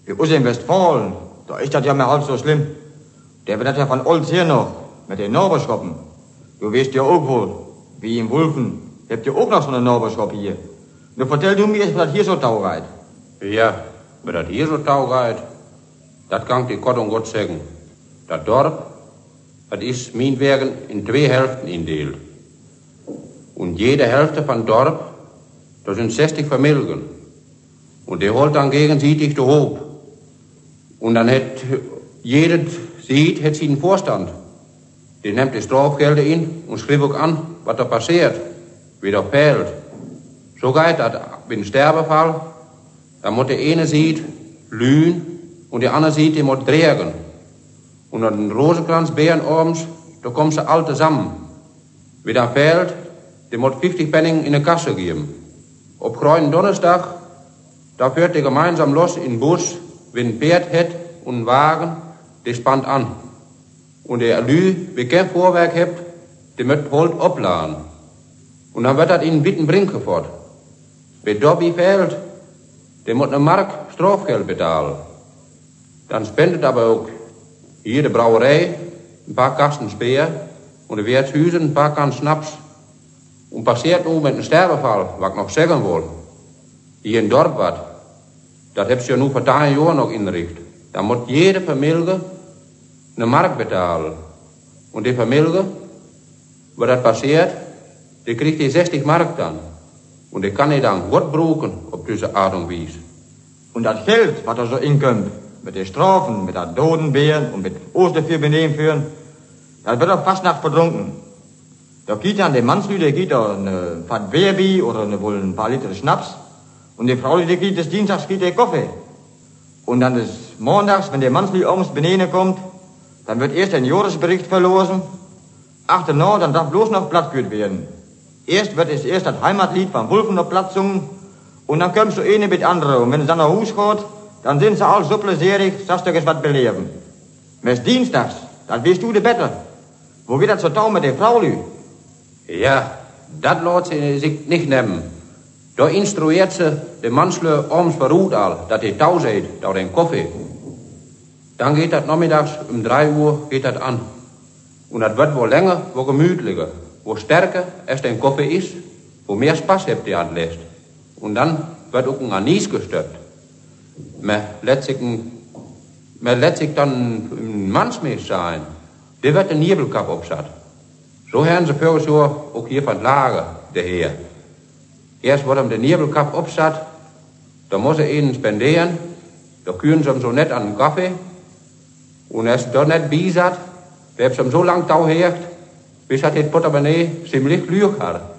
Bei uns in Westfalen, da ist das ja mehr halb so schlimm. Der wird das ja von uns hier noch, mit den Nachbarschappen. Du weißt ja auch wohl, wie in Wulfen, habt ihr auch noch so eine Nachbarschaft hier. Nur vertell du mir, was das hier so taugt. Ja, was das hier so taugt, das kann die Gott und Gott sagen. Das Dorf, das ist meinetwegen in 2 Hälften indeelt. Und jede Hälfte von Dorf, das sind 60 Familien. Und die holt dann gegenseitig den Hof. Und dann hat jeder sieht, hat sie einen Vorstand. Die nimmt die Strafgelder in und schreibt auch an, was da passiert, wie das fehlt. So geht das, wenn ein Sterbefall, dann muss der eine sieht lühen und der andere sieht, die muss tragen. Und an den Rosenkranzbeeren abends, da kommen sie alle zusammen. Wie dann fehlt, der muss 50 Pfennig in die Kasse geben. Auf Kreuen Donnerstag, da fährt der gemeinsam los in den Bus, wenn ein Pferd hat und einen Wagen, der spannt an. Und der Lü, wie kein Vorwerk hat, der wird holt abladen. Und dann wird das in den Bitten bringen fort. Wer Dobby fehlt, der muss eine Mark Strafgeld bezahlen. Dann spendet aber auch hier de Brauerei ein paar Kasten Speer und de Wirtshuizen ein paar Kasten Schnaps. Und passiert nu mit einem Sterbefall, was ich noch sagen will. Hier in Dorp wat, das habt ihr ja nu vor 10 Jahren noch inrichtet. Da muss jede Familie eine Mark betalen. Und die Familie, wo das passiert, die kriegt die 60 Mark dann. Und die kann die dann gut brauchen auf diese Art und Weise. Und das Geld, was da so inkommt, mit den Strafen, mit den Dodenbeeren und mit Osterfürbenehmen führen, das wird auch fast nach verdrunken. Da geht dann der Mannslü, der geht da eine Pfad Wehrbi oder wohl ein paar Liter Schnaps. Und die Frau, die geht des Dienstags, geht der Kaffee. Und dann des Montags, wenn der Mannslü abends benehme kommt, dann wird erst ein Jahresbericht verlosen. Achterna, dann darf bloß noch Platz geführt werden. Erst wird es das Heimatlied von Wulfen noch Platz singen. Und dann kommt so eine mit andere. Und wenn es dann nach Hus geht, dann sind sie alle so plezierig, dass du es was beleben. Mes Dienstags, dann wirst du de Better. Wo wird das so tau mit der Frau, Lü? Ja, das lässt sie sich nicht nehmen. Da instruiert sie den Mannslö abends verruht all, dass die Tau seht, da den Kaffee. Dann geht das nachmittags um 3 Uhr geht das an. Und das wird wohl länger, wo gemütlicher, wo stärker es den Kaffee ist, wo mehr Spaß habt ihr anlässt. Und dann wird auch ein Anis gestört. Man lässt sich dann ein Mannsmäß sein. Der wird den Nebelkap absatt. So haben sie voriges Jahr auch hier von Lager daher. Erst wird ihm der Nebelkap absatt, da muss er ihnen spendieren, da küren sie ihm so nett an den Kaffee. Und er ist dort nicht beisat, der hat ihm so lang dauert, bis er den Portemonnaie ziemlich glück hat.